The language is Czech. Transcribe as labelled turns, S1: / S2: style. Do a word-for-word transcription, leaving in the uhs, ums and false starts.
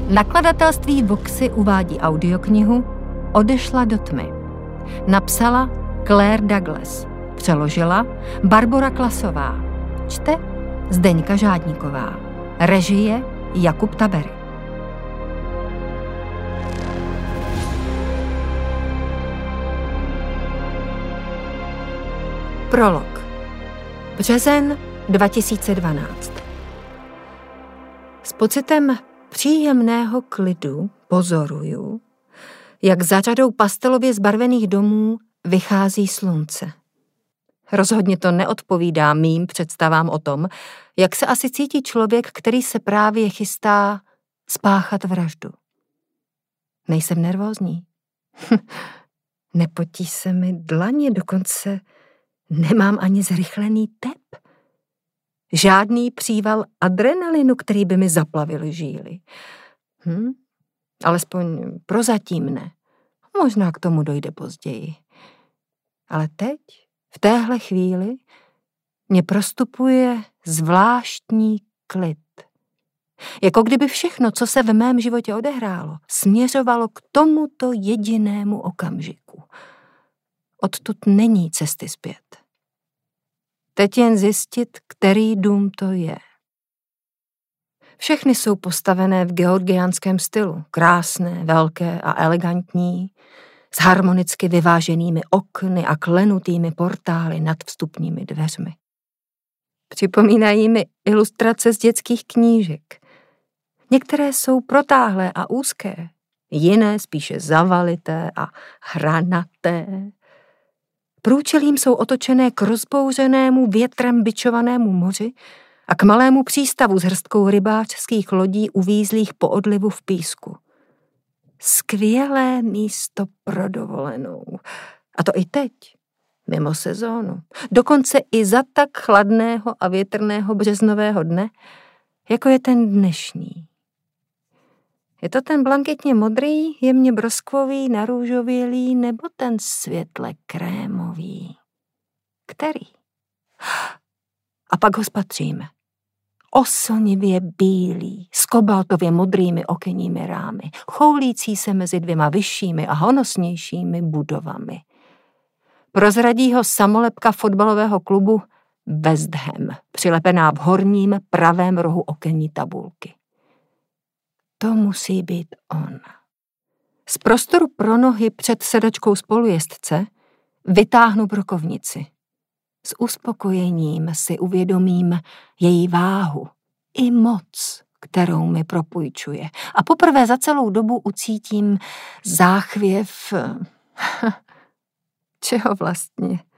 S1: Nakladatelství Voxy uvádí audioknihu Odešla do tmy. Napsala Claire Douglas. Přeložila Barbora Klasová. Čte Zdeňka Žádníková. Režie Jakub Tabery. Prolog. Březen dva tisíce dvanáct. S pocitem příjemného klidu pozoruju, jak za řadou pastelově zbarvených domů vychází slunce. Rozhodně to neodpovídá mým představám o tom, jak se asi cítí člověk, který se právě chystá spáchat vraždu. Nejsem nervózní. Nepotí se mi dlaně, dokonce nemám ani zrychlený tep. Žádný příval adrenalinu, který by mi zaplavil žíly. Hm? Alespoň prozatím ne. Možná k tomu dojde později. Ale teď, v téhle chvíli, mě prostupuje zvláštní klid. Jako kdyby všechno, co se v mém životě odehrálo, směřovalo k tomuto jedinému okamžiku. Odtud není cesty zpět. Teď jen zjistit, který dům to je. Všechny jsou postavené v georgiánském stylu, krásné, velké a elegantní, s harmonicky vyváženými okny a klenutými portály nad vstupními dveřmi. Připomínají mi ilustrace z dětských knížek. Některé jsou protáhlé a úzké, jiné spíše zavalité a hranaté. Průčelím jsou otočené k rozbouřenému větrem bičovanému moři a k malému přístavu s hrstkou rybářských lodí uvízlých po odlivu v písku. Skvělé místo pro dovolenou. A to i teď, mimo sezónu. Dokonce i za tak chladného a větrného březnového dne, jako je ten dnešní. Je to ten blanketně modrý, jemně broskvový, narůžovělý, nebo ten světle krémový? Který? A pak ho spatříme. Oslnivě bílý, s kobaltově modrými okenními rámy, choulící se mezi dvěma vyššími a honosnějšími budovami. Prozradí ho samolepka fotbalového klubu West Ham, přilepená v horním pravém rohu okenní tabulky. To musí být on. Z prostoru pro nohy před sedačkou spolujezdce vytáhnu brokovnici. S uspokojením si uvědomím její váhu i moc, kterou mi propůjčuje. A poprvé za celou dobu ucítím záchvěv... Čeho vlastně?